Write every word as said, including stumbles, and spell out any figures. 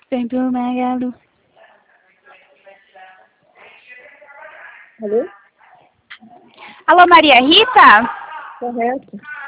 Vem pro Magalu. Alô? Alô, Maria Rita? Correto.